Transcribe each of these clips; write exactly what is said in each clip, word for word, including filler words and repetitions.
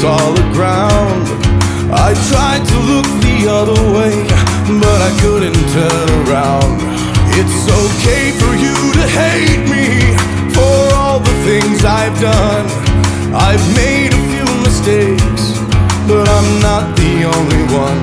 solid ground. I tried to look the other way, but I couldn't turn around. It's okay for you to hate me for all the things I've done. I've made a few mistakes, but I'm not the only one.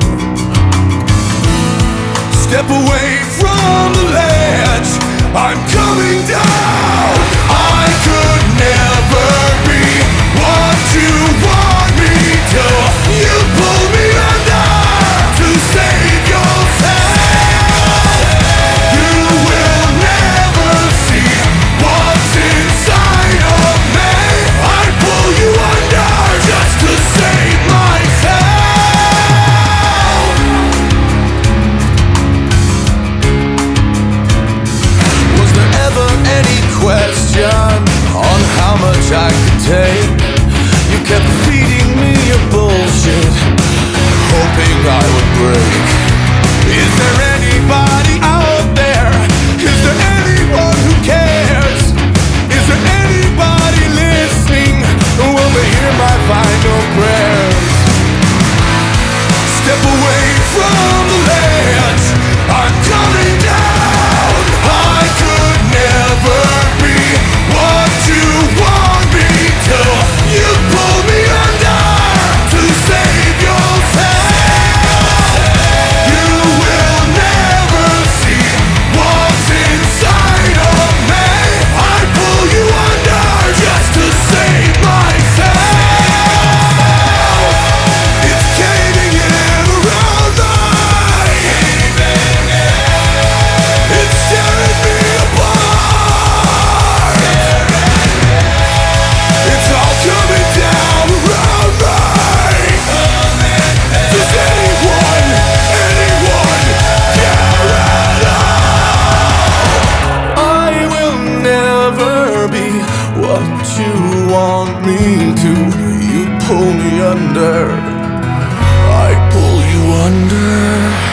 Step away from the ledge, I'm coming down. I could never be what you want me to. You pull me under to save yourself. You will never see what's inside of me. I pull you under just to save myself. Was there ever any question on how much I could take? You kept feeding me your bullshit, hoping I would break. Is there anybody out there? Is there anyone who cares? Is there anybody listening? Will they hear my final prayers? Step away from the ledge, I'm coming down. I could never be what you want me to. You pull me under to save yourself. You will never see what's inside of me. I pull you under just to save myself. It's caving in around me. It's tearing me apart. It's all coming down around me. Does anyone, anyone care at all? I will never be what you want me to. You pull me under, I pull you under.